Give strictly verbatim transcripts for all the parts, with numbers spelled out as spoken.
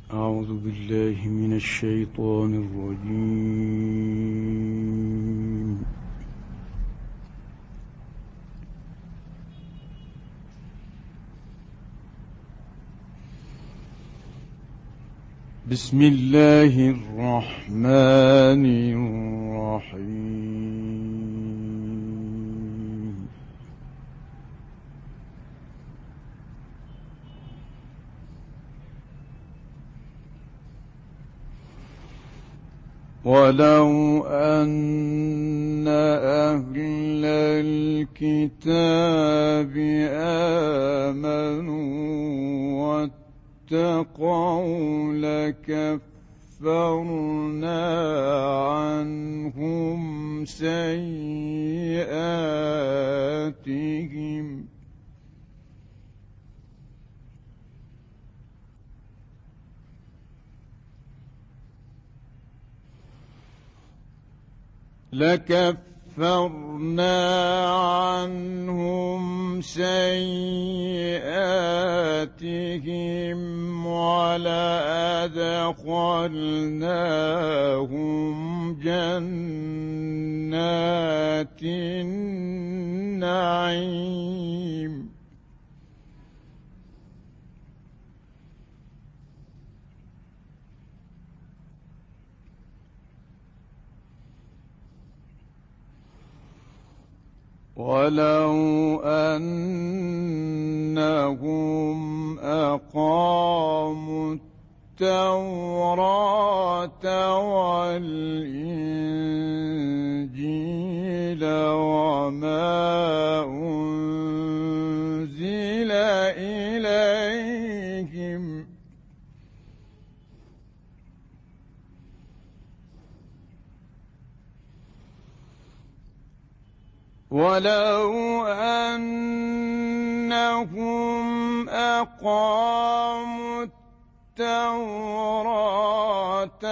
أعوذ بالله من الشيطان الرجيم. بسم الله الرحمن الرحيم. ولو أن أهل الكتاب آمنوا واتقوا لكفرنا عنهم سيئاتهم لكفرنا عنهم سيئاتهم ولأدخلناهم جنات النعيم. ولو أنهم أقاموا التوراة والإنجيل وما أنزل إليهم ولو أنهم أقاموا التوراة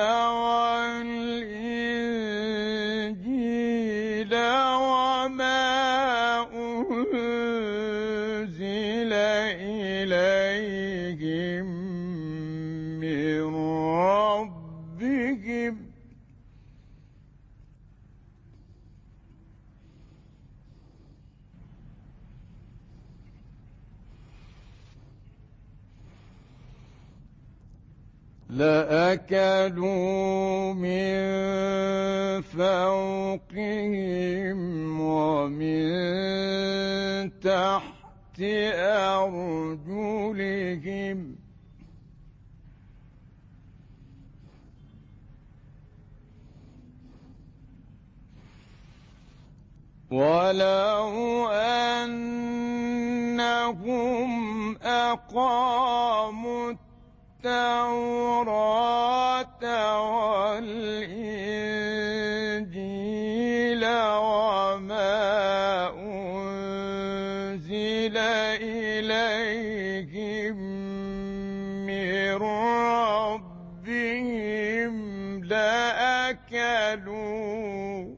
والإنجيل وما أنزل إليهم من ربهم لأكلوا من فوقهم ومن تحت أرجلهم ولو أنهم أقاموا التوراة والإنجيل وما أنزل إليهم من ربهم لأكلوا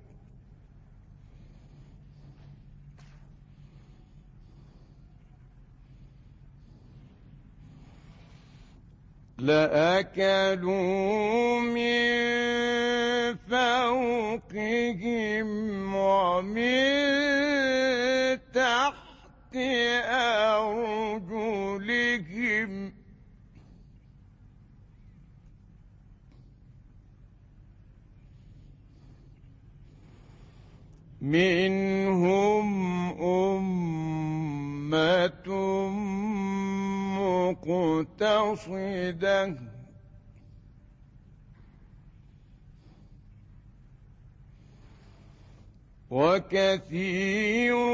لأكلوا من فوقهم ومن تحت أرجلهم منهم أمة مقتصدة وكثير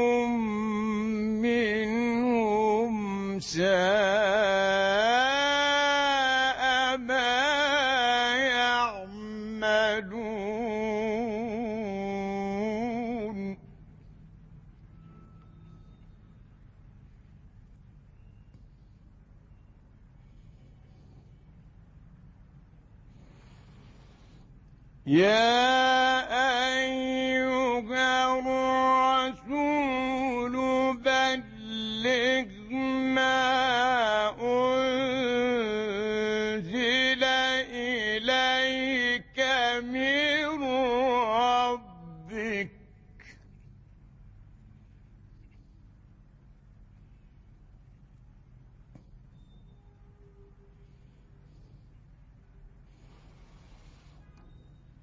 منهم ساء ما يعملون. يا أيها الرسول بلغ ما أنزل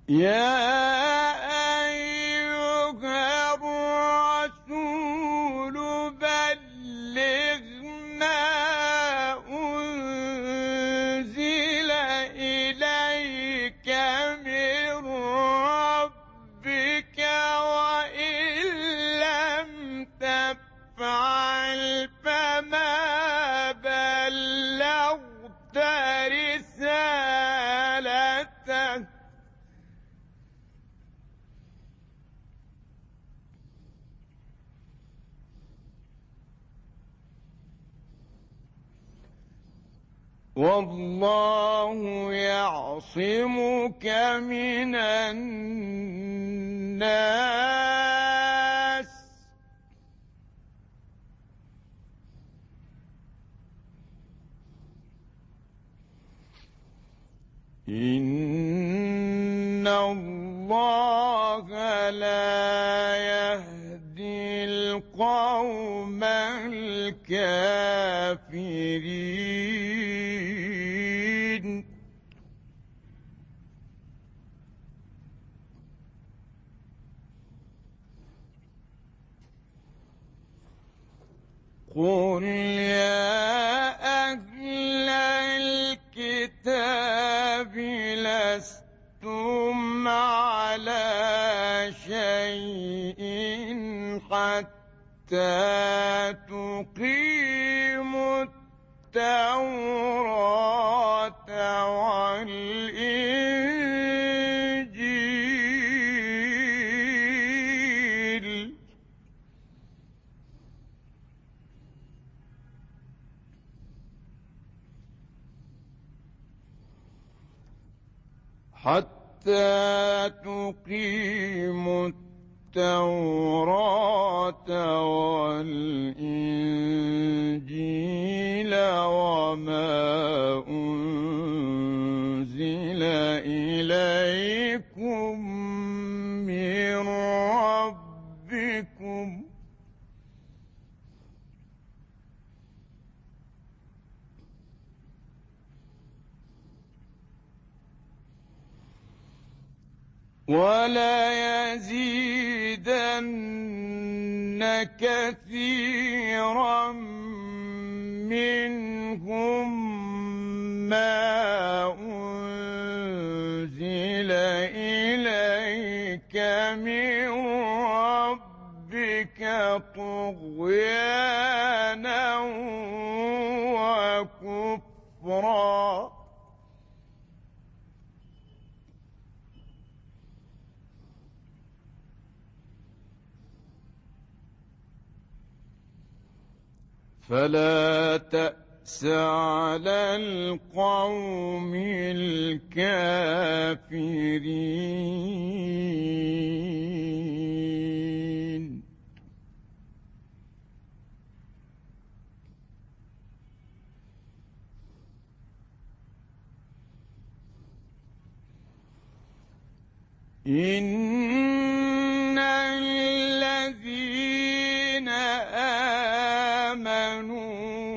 يا أيها الرسول بلغ ما أنزل إليك من ربك وإن لم تفعل فما بلغت رسالته والله يعصمك من الناس إن الله لا يهدي القوم الكافرين قل يا أهل الكتاب لستم على شيء حتى تقيموا التوراة والإنجيل حتى تقيموا التوراة والإنجيل وما أنزل إليكم من ربكم ولا يزيدن كثيرا منهم ما أنزل إليك من ربك طغيانا وكفرا فلا تأس على القوم الكافرين إن الذين آمنوا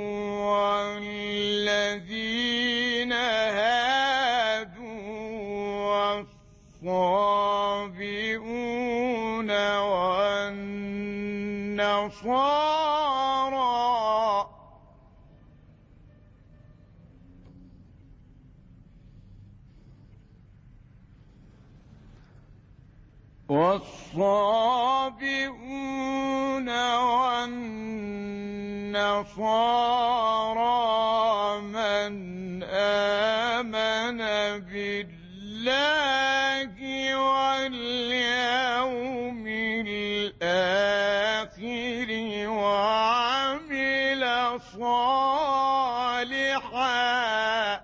والذين هادوا والصابئون والنصارى والصابئون والنصارى من آمن بالله واليوم الآخر وعمل صالحا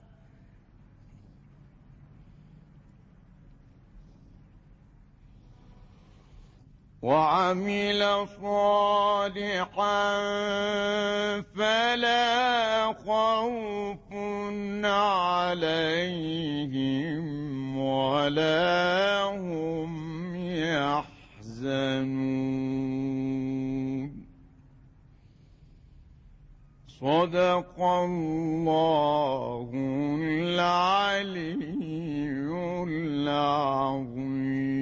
وعمل صالحا فلا خوف عليهم ولا هم يحزنون صدق الله العلي العظيم